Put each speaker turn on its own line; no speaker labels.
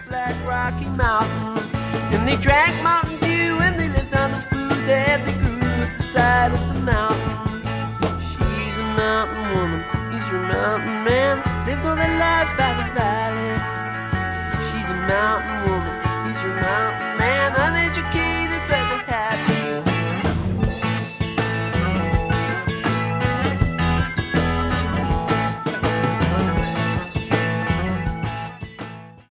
Black Rocky Mountain. And they drank Mountain Dew and they lived on the food that they grew at the side of the mountain. She's a mountain woman, he's your mountain man. Lived all their lives by the valley. She's a mountain woman.